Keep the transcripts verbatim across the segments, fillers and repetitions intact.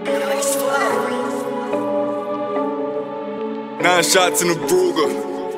Nine shots in the Brugger.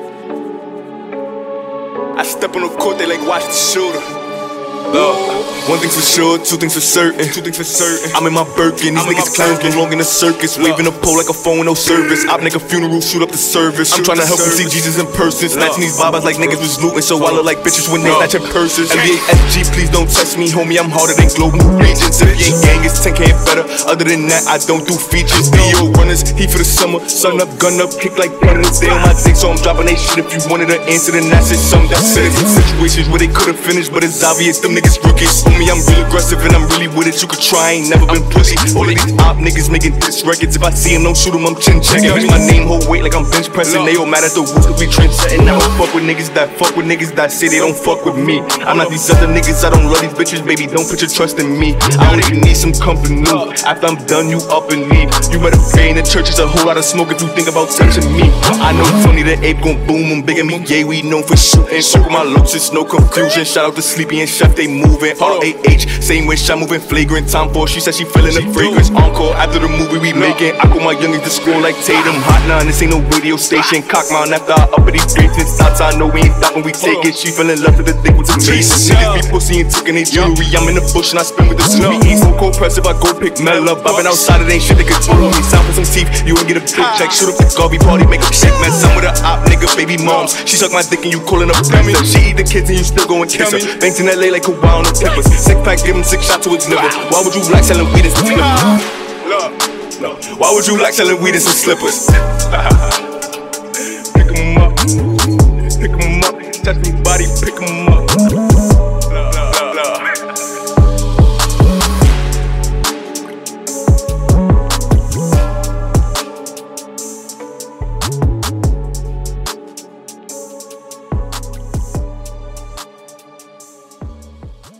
I step on the court, they like watch the shooter. Look, one thing's for sure, two things for certain. Two things for certain. I'm in my Birkin, these niggas clowns belong in the circus. Waving a pole like a phone, no service. Op nigga funeral, shoot up the service. I'm tryna help them see Jesus in person. Snatching these babas like niggas was looting, so I look like bitches when they snatching purses. N B A S G, please don't test me, homie, I'm harder than global regions. If you ain't gang, it's ten K and better. Other than that, I don't do features. D O runners, heat for the summer. Sun up, gun up, kick like thunder. They on my dick, so I'm dropping they shit. If you wanted an answer, then that's it. Some that's it. Situations where they could've finished, but it's obvious them niggas rookies. On me, I'm real aggressive and I'm really with it. You could try, ain't never been pussy. All of these op niggas making diss records. If I see them, don't shoot them, I'm chin checking. Bitch, my name hold weight like I'm bench pressing. They all mad at the roof cause we trend setting. I don't fuck with niggas that fuck with niggas that say they don't fuck with me. I'm not these other niggas, I don't love these bitches, baby. Don't put your trust in me. I don't even need some company. After I'm done, you up and leave. You better pray in the church, it's a whole lot of smoke if you think about touching me. I know Tony the Ape gon' boom, I'm big at me. Yeah, we known for shooting. Circle my looks, it's no confusion. Shout out to Sleepy and Chef, they moving. R A H, same way, shot moving flagrant. Time for she said she feeling the fragrance. Encore after the movie we making. I call my youngins to score like Tatum. Hot nine, this ain't no radio station. Cock mine after I up at these gates and stops. I know we ain't stopping, we take it. She feeling love with the dick with the taste. Niggas be pussy and taking their jewelry. I'm in the bush and I spin with the snoopy. Eat so cold press if I go pick Mel up. I've been outside, it ain't shit they could do me. Sound for some teeth, you ain't get a big check. Shoot up the Garvey party, make a shit mess. I'm with a op nigga, baby moms. She suck my dick and you calling up princess. She eat the kids and you still go and kiss her. Banks in L A like Kawhi on the Clippers. Six pack, give him six shots to his liver. Why would you like selling weed and some slippers? Why would you like selling weed and some slippers? Pick 'em up, pick 'em up, touch me body, pick 'em up.